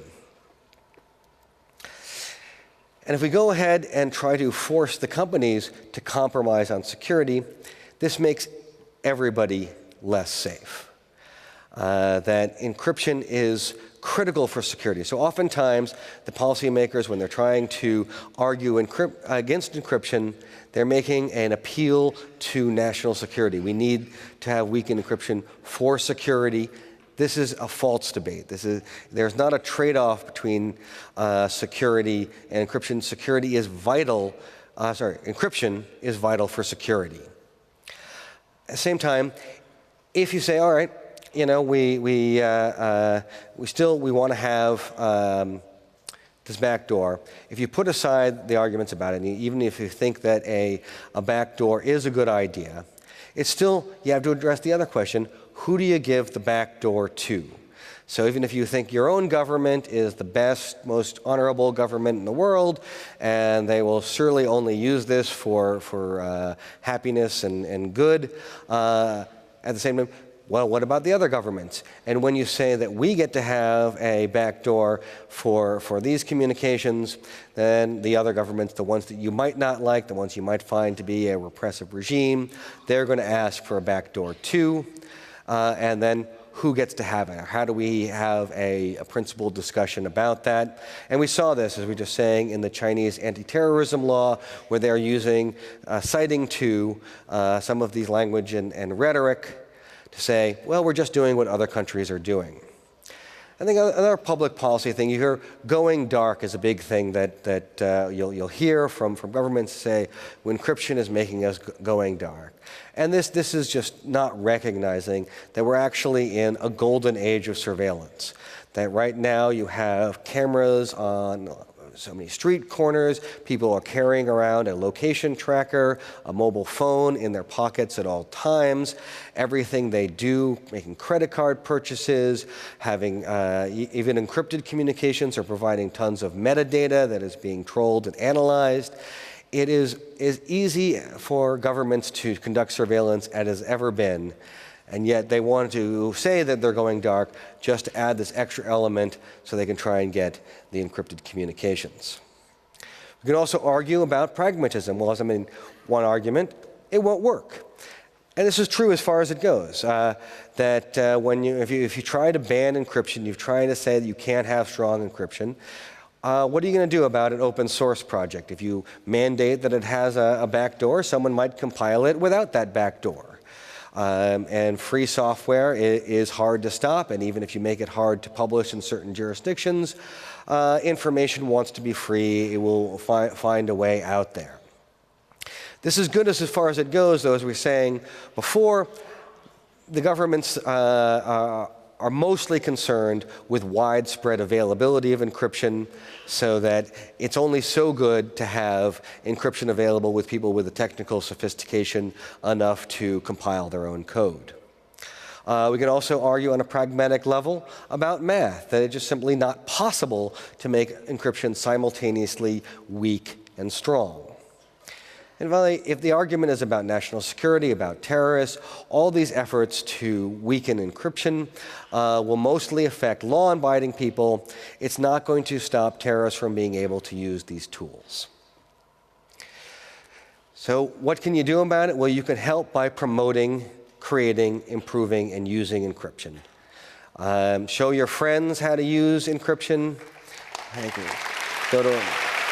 And if we go ahead and try to force the companies to compromise on security, this makes everybody less safe. That encryption is critical for security. So oftentimes, the policymakers, when they're trying to argue against encryption, they're making an appeal to national security. We need to have weakened encryption for security. This is a false debate. There's not a trade-off between security and encryption. Security is vital. Encryption is vital for security. At the same time, if you say, all right, you know, we want to have this backdoor. If you put aside the arguments about it, and even if you think that a backdoor is a good idea, it's still, you have to address the other question: who do you give the backdoor to? So even if you think your own government is the best, most honorable government in the world, and they will surely only use this for happiness and good, at the same time, well, what about the other governments? And when you say that we get to have a backdoor for these communications, then the other governments, the ones that you might not like, the ones you might find to be a repressive regime, they're going to ask for a backdoor too. And then who gets to have it? How do we have a principled discussion about that? And we saw this, as we were just saying, in the Chinese anti-terrorism law, where they're using, citing to some of these language and rhetoric to say, well, we're just doing what other countries are doing. I think another public policy thing, you hear going dark is a big thing that you'll hear from governments say, when encryption is making us going dark. And this is just not recognizing that we're actually in a golden age of surveillance. That right now you have cameras on so many street corners, people are carrying around a location tracker, a mobile phone in their pockets at all times. Everything they do, making credit card purchases, having even encrypted communications, or providing tons of metadata that is being trolled and analyzed. It is as easy for governments to conduct surveillance as it has ever been, and yet they want to say that they're going dark just to add this extra element so they can try and get the encrypted communications. We can also argue about pragmatism. Well, as I mean, one argument, it won't work. And this is true as far as it goes, that if you try to ban encryption, you're trying to say that you can't have strong encryption, what are you going to do about an open source project? If you mandate that it has a backdoor, someone might compile it without that backdoor. And free software is hard to stop, and even if you make it hard to publish in certain jurisdictions, information wants to be free. It will find a way out there. This is good as far as it goes, though, as we were saying before. The governments are mostly concerned with widespread availability of encryption, so that it's only so good to have encryption available with people with the technical sophistication enough to compile their own code. We can also argue on a pragmatic level about math, that it's just simply not possible to make encryption simultaneously weak and strong. And finally, if the argument is about national security, about terrorists, all these efforts to weaken encryption will mostly affect law-abiding people. It's not going to stop terrorists from being able to use these tools. So what can you do about it? Well, you can help by promoting, creating, improving, and using encryption. Show your friends how to use encryption. Thank you. Go to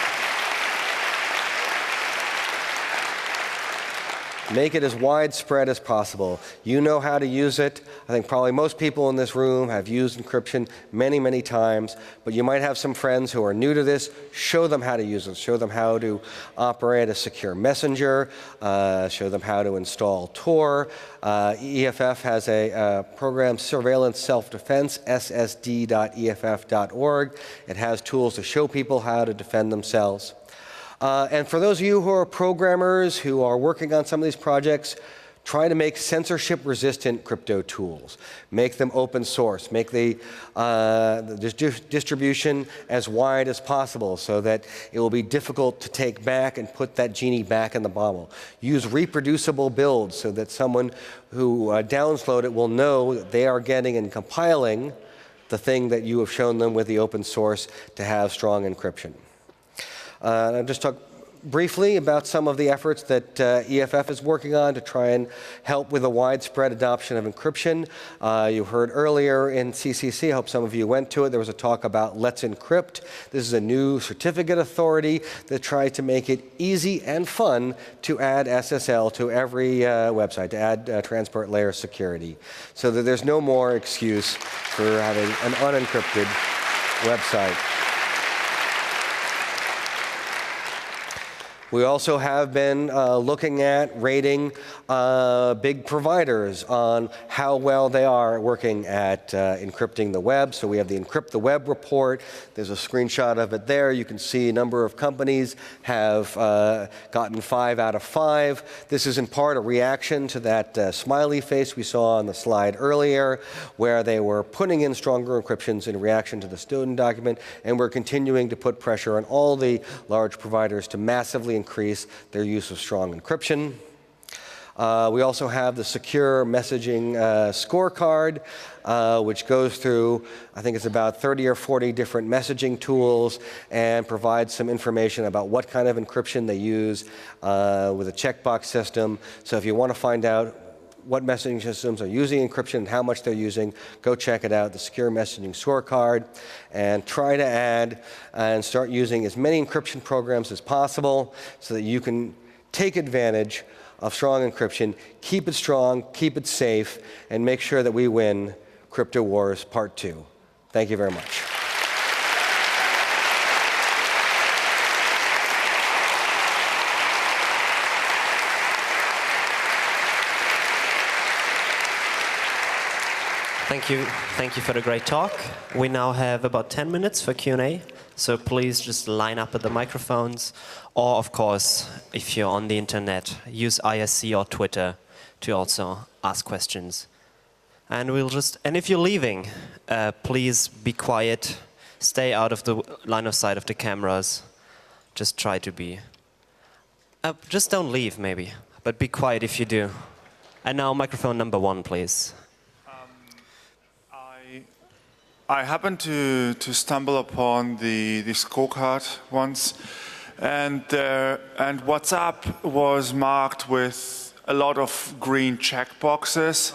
Make it as widespread as possible. You know how to use it. I think probably most people in this room have used encryption many, many times, but you might have some friends who are new to this. Show them how to use it. Show them how to operate a secure messenger. Show them how to install Tor. EFF has a program, Surveillance Self-Defense, ssd.eff.org. It has tools to show people how to defend themselves. And for those of you who are programmers who are working on some of these projects, try to make censorship-resistant crypto tools. Make them open source. Make the distribution as wide as possible so that it will be difficult to take back and put that genie back in the bottle. Use reproducible builds so that someone who downloads it will know that they are getting and compiling the thing that you have shown them with the open source to have strong encryption. I'll just talk briefly about some of the efforts that EFF is working on to try and help with the widespread adoption of encryption. You heard earlier in CCC, I hope some of you went to it, there was a talk about Let's Encrypt. This is a new certificate authority that tries to make it easy and fun to add SSL to every website, to add transport layer security, so that there's no more excuse for having an unencrypted website. We also have been looking at rating big providers on how well they are working at encrypting the web. So we have the Encrypt the Web report. There's a screenshot of it there. You can see a number of companies have gotten 5 out of 5. This is in part a reaction to that smiley face we saw on the slide earlier, where they were putting in stronger encryptions in reaction to the Snowden document, and we're continuing to put pressure on all the large providers to massively increase their use of strong encryption. We also have the secure messaging scorecard, which goes through, I think it's about 30 or 40 different messaging tools and provides some information about what kind of encryption they use with a checkbox system. So if you want to find out what messaging systems are using encryption and how much they're using, go check it out, the Secure Messaging Scorecard, and try to add and start using as many encryption programs as possible so that you can take advantage of strong encryption, keep it strong, keep it safe, and make sure that we win Crypto Wars Part 2. Thank you very much. Thank you for the great talk. We now have about 10 minutes for Q&A, so please just line up at the microphones, or of course, if you're on the internet, use IRC or Twitter to also ask questions. And if you're leaving, please be quiet, stay out of the line of sight of the cameras. Just try to be. Just don't leave, maybe, but be quiet if you do. And now, microphone number 1, please. I happened to stumble upon the scorecard once, and WhatsApp was marked with a lot of green checkboxes.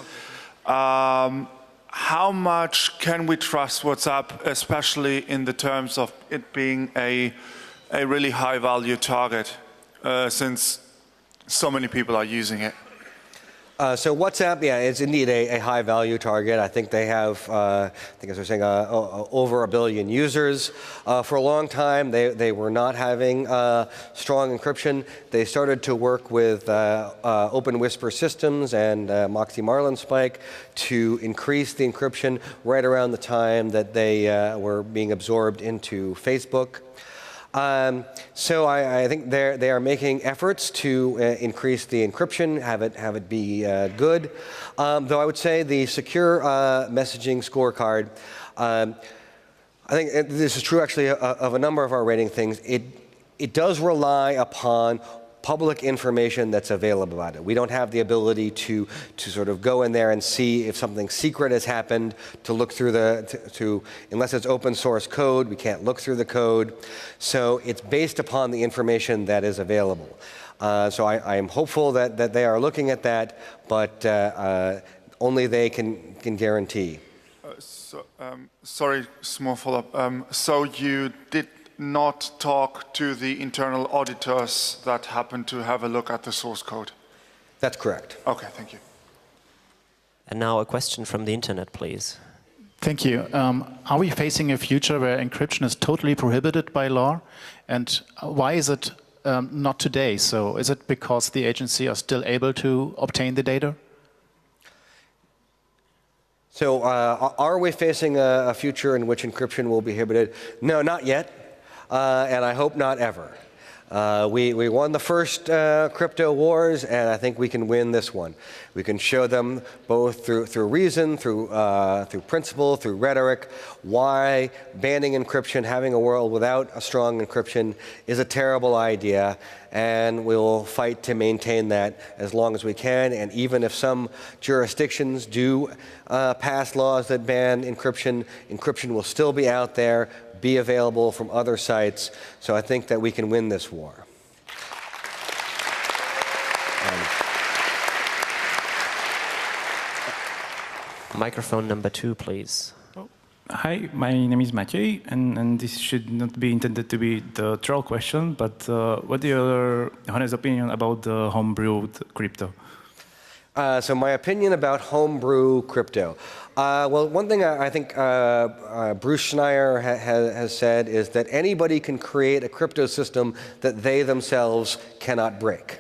How much can we trust WhatsApp, especially in the terms of it being a really high-value target, since so many people are using it? So WhatsApp, yeah, is indeed a high-value target. I think they have, I think as I was saying, over 1 billion users. For a long time, they were not having strong encryption. They started to work with Open Whisper Systems and Moxie Marlinspike to increase the encryption right around the time that they were being absorbed into Facebook. So I think they are making efforts to increase the encryption, have it be good. Though I would say the secure messaging scorecard, I think this is true actually of a number of our rating things. It does rely upon public information that's available about it. We don't have the ability to sort of go in there and see if something secret has happened, to look through unless it's open source code, we can't look through the code. So it's based upon the information that is available. So I am hopeful that they are looking at that, but only they can guarantee. Sorry, small follow-up. So you did not talk to the internal auditors that happen to have a look at the source code? That's correct. Okay, thank you. And now a question from the internet, please. Thank you. Are we facing a future where encryption is totally prohibited by law? And why is it not today? So is it because the agency are still able to obtain the data? So are we facing a future in which encryption will be prohibited? No, not yet. And I hope not ever. We won the first crypto wars, and I think we can win this one. We can show them both through reason, through principle, through rhetoric, why banning encryption, having a world without a strong encryption is a terrible idea, and we'll fight to maintain that as long as we can. And even if some jurisdictions do pass laws that ban encryption, encryption will still be out there, be available from other sites. So I think that we can win this war. Microphone number 2, please. Hi, my name is Mathieu, and this should not be intended to be the troll question, but what is your honest opinion about the homebrewed crypto? So my opinion about homebrew crypto. Well, one thing I think Bruce Schneier has said is that anybody can create a crypto system that they themselves cannot break.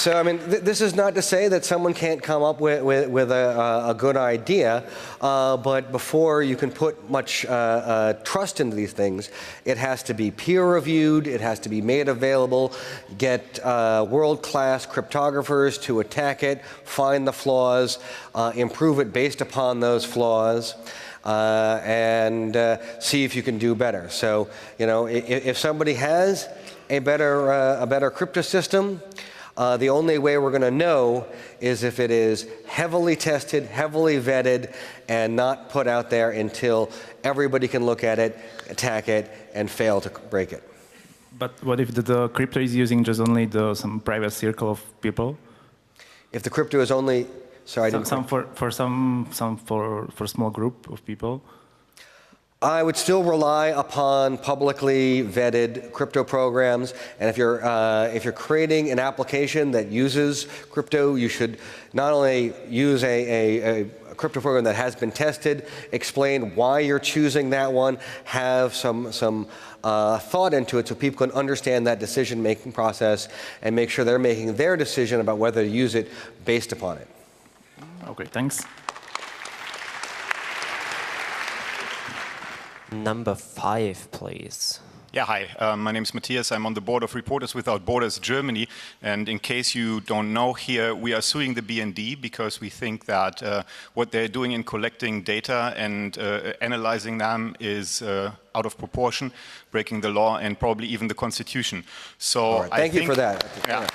So, I mean, this is not to say that someone can't come up with a good idea, but before you can put much trust into these things, it has to be peer-reviewed, it has to be made available, get world-class cryptographers to attack it, find the flaws, improve it based upon those flaws, and see if you can do better. So, you know, if somebody has a better crypto system, the only way we're going to know is if it is heavily tested, heavily vetted, and not put out there until everybody can look at it, attack it, and fail to break it. But what if the crypto is using just only some private circle of people? If the crypto is only, sorry, some for small group of people. I would still rely upon publicly vetted crypto programs, and if you're creating an application that uses crypto, you should not only use a crypto program that has been tested, explain why you're choosing that one, have some thought into it so people can understand that decision-making process and make sure they're making their decision about whether to use it based upon it. Okay, thanks. Number 5, please. Yeah, hi. My name is Matthias. I'm on the board of Reporters Without Borders Germany. And in case you don't know, here we are suing the BND because we think that what they're doing in collecting data and analyzing them is out of proportion, breaking the law and probably even the Constitution. So right. Thank you for that. Yeah.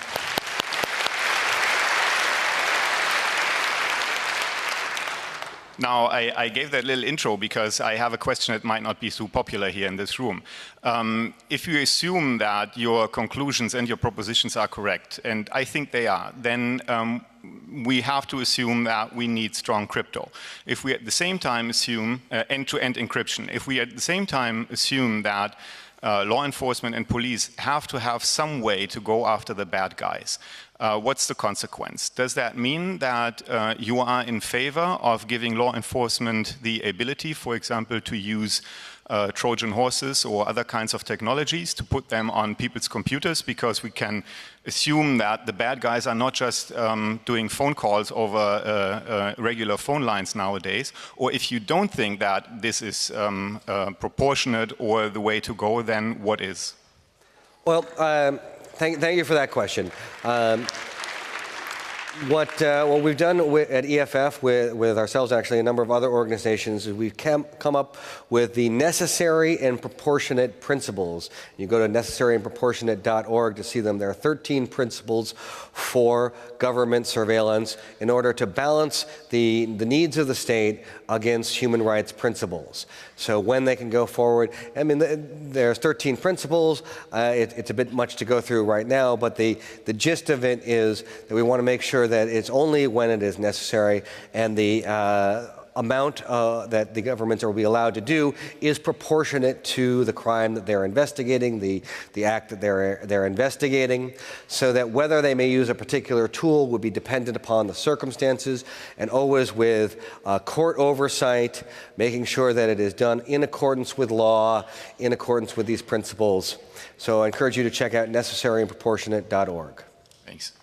Now, I gave that little intro because I have a question that might not be so popular here in this room. If you assume that your conclusions and your propositions are correct, and I think they are, then we have to assume that we need strong crypto. If we at the same time assume end-to-end encryption, if we at the same time assume that law enforcement and police have to have some way to go after the bad guys, what's the consequence? Does that mean that you are in favor of giving law enforcement the ability, for example, to use Trojan horses or other kinds of technologies to put them on people's computers, because we can assume that the bad guys are not just doing phone calls over regular phone lines nowadays? Or if you don't think that this is proportionate or the way to go, then what is? Well, thank you for that question. What we've done at EFF with ourselves, actually, a number of other organizations, is we've come up with the necessary and proportionate principles. You go to necessaryandproportionate.org to see them. There are 13 principles for government surveillance in order to balance the needs of the state against human rights principles. So when they can go forward, I mean, there's 13 principles. It's a bit much to go through right now, but the gist of it is that we want to make sure that it's only when it is necessary, and the amount that the governments will be allowed to do is proportionate to the crime that they're investigating, the act that they're investigating, so that whether they may use a particular tool would be dependent upon the circumstances, and always with court oversight, making sure that it is done in accordance with law, in accordance with these principles. So I encourage you to check out necessaryandproportionate.org. Thanks.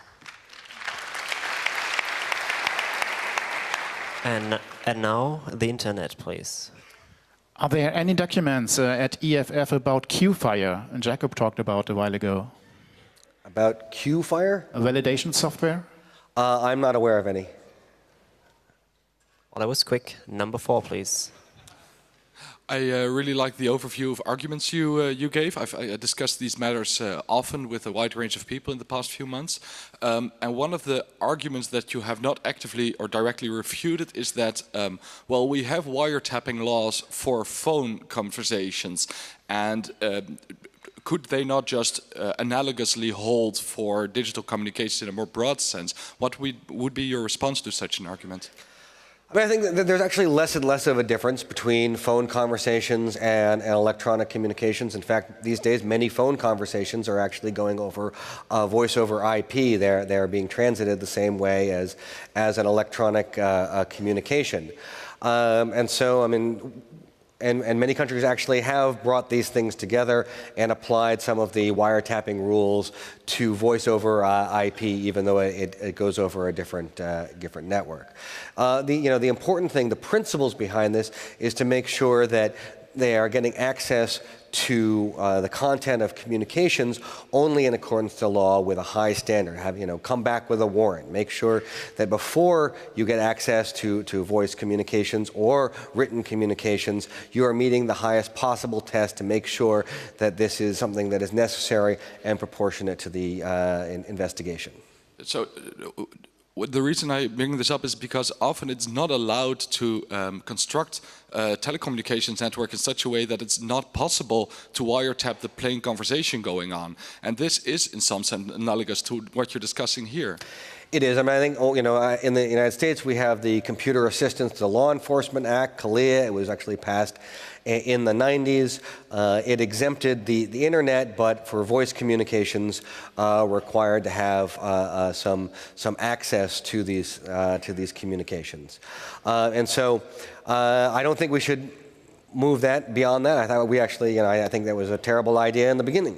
And now the internet, please. Are there any documents at EFF about Qfire? And Jacob talked about a while ago. About Qfire? A validation software? I'm not aware of any. Well, that was quick. Number 4, please. I really like the overview of arguments you gave. I've discussed these matters often with a wide range of people in the past few months. And one of the arguments that you have not actively or directly refuted is that, well, we have wiretapping laws for phone conversations. And could they not just analogously hold for digital communication in a more broad sense? What would be your response to such an argument? I mean, I think that there's actually less and less of a difference between phone conversations and electronic communications. In fact, these days, many phone conversations are actually going over voice over IP. They're being transited the same way as an electronic communication. And so, I mean, and many countries actually have brought these things together and applied some of the wiretapping rules to voice over IP, even though it goes over a different network. The important thing, the principles behind this, is to make sure that they are getting access to the content of communications only in accordance to law with a high standard. Come back with a warrant. Make sure that before you get access to voice communications or written communications, you are meeting the highest possible test to make sure that this is something that is necessary and proportionate to the investigation. So the reason I bring this up is because often it's not allowed to construct a telecommunications network in such a way that it's not possible to wiretap the plain conversation going on. And this is in some sense analogous to what you're discussing here. It is. I mean, I think, in the United States, we have the Computer Assistance to Law Enforcement Act, CALEA. It was actually passed in the 90s. It exempted the internet, but for voice communications, required to have some access to these communications. And so I don't think we should move that beyond that. I thought we actually, I think that was a terrible idea in the beginning.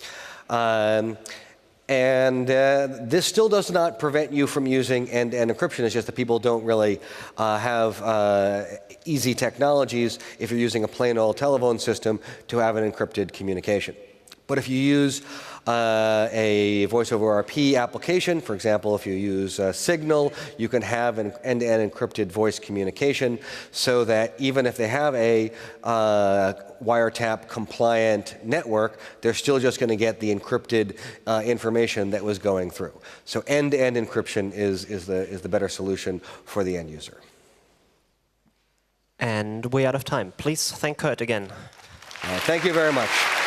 And this still does not prevent you from using end-to-end encryption. It's just that people don't really have easy technologies if you're using a plain old telephone system to have an encrypted communication. But if you use a voice over IP application, for example, if you use Signal, you can have an end-to-end encrypted voice communication so that even if they have a wiretap compliant network, they're still just going to get the encrypted information that was going through. So end-to-end encryption is the better solution for the end user. And we're out of time. Please thank Kurt again. Thank you very much.